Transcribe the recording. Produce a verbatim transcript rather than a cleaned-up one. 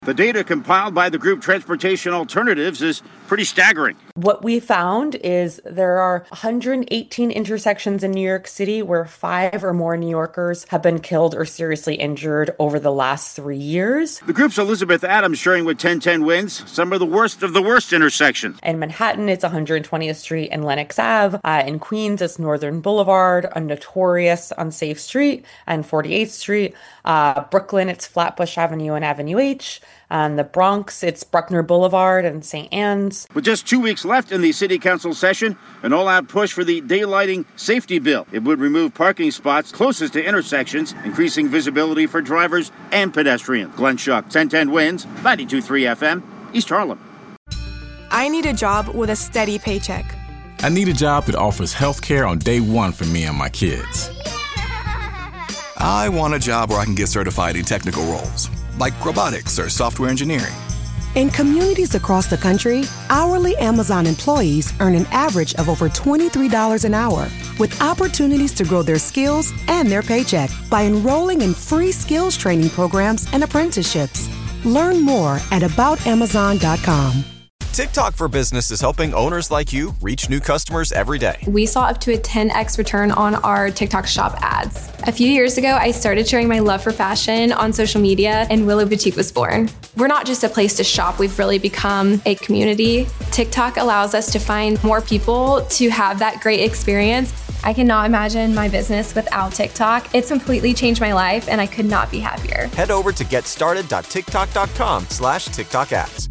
The data compiled by the group Transportation Alternatives is pretty staggering. What we found is there are one hundred eighteen intersections in New York City where five or more New Yorkers have been killed or seriously injured over the last three years. The group's Elizabeth Adams sharing with ten ten Wins some of the worst of the worst intersections. In Manhattan, it's one hundred twentieth Street and Lenox Ave. Uh, in Queens, it's Northern Boulevard, a notorious unsafe street, and forty-eighth Street. Uh, Brooklyn, it's Flatbush Avenue and Avenue H. And the Bronx, it's Bruckner Boulevard and Saint Anne's. With just two weeks left in the city council session, an all-out push for the daylighting safety bill. It would remove parking spots closest to intersections, increasing visibility for drivers and pedestrians. Glenn Schuck, ten ten Wins, ninety-two point three F M, East Harlem. I need a job with a steady paycheck. I need a job that offers health care on day one for me and my kids. I want a job where I can get certified in technical roles, like robotics or software engineering. In communities across the country, hourly Amazon employees earn an average of over twenty-three dollars an hour, with opportunities to grow their skills and their paycheck by enrolling in free skills training programs and apprenticeships. Learn more at about amazon dot com. TikTok for Business is helping owners like you reach new customers every day. We saw up to a ten x return on our TikTok shop ads. A few years ago, I started sharing my love for fashion on social media, and Willow Boutique was born. We're not just a place to shop, we've really become a community. TikTok allows us to find more people to have that great experience. I cannot imagine my business without TikTok. It's completely changed my life, and I could not be happier. Head over to getstarted dot tiktok dot com slash TikTok ads.